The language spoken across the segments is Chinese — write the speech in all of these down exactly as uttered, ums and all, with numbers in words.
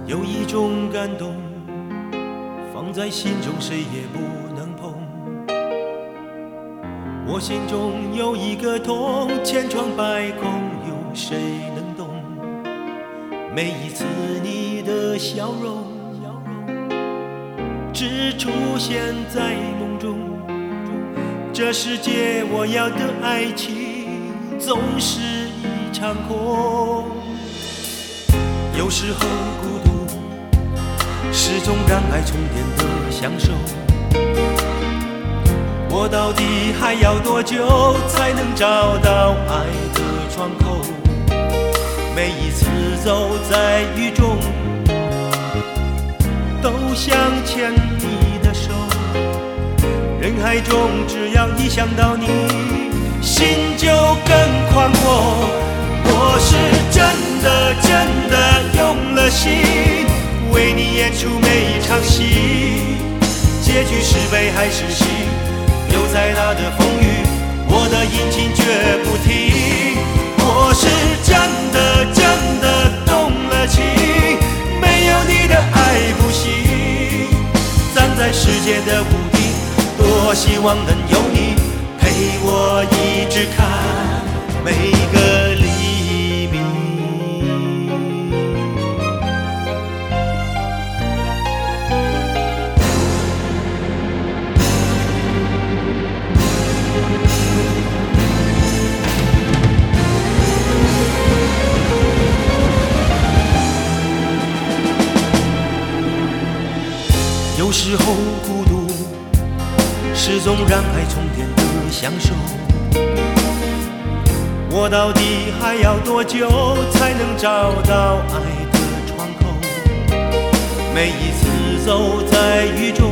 有一种感动，放在心中谁也不能碰。我心中有一个痛，千疮百孔，有谁能懂？每一次你的笑容，只出现在梦中。这世界我要的爱情，总是一场空。有时候孤独是种让爱充电的享受，我到底还要多久才能找到爱的窗口？每一次走在雨中，都想牵你的手，人海中只要一想到你，心就更宽阔。我是真的真的用了心，为你演出每一场戏，结局是悲还是喜，有再大的风雨，我的引擎绝不停。我是真的真的动了情，没有你的爱不行。站在世界的屋顶，多希望能有你陪我一直看每个黎明。有时候孤独是种让爱充电的享受，我到底还要多久才能找到爱的窗口？每一次走在雨中，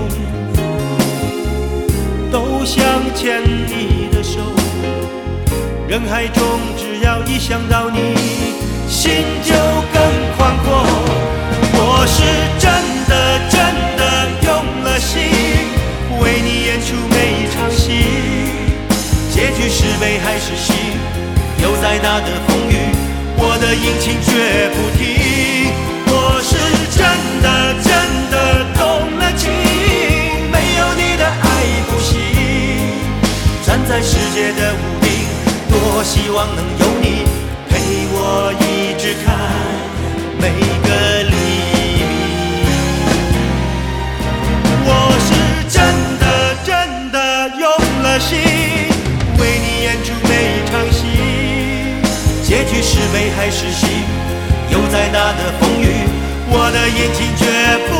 都想牵你的手，人海中只要一想到你，心就更宽阔。我是真的真的用了心，为你演出每一场戏，结局是悲还是喜，有再大的风雨，我的引擎绝不停。我是真的真的动了情，没有你的爱不行。站在世界的屋顶，多希望能有你陪我一直看每个黎明。我是真的真的用了心，为你演出每一场戏，结局是悲还是喜，有再大的风雨，我的眼睛绝不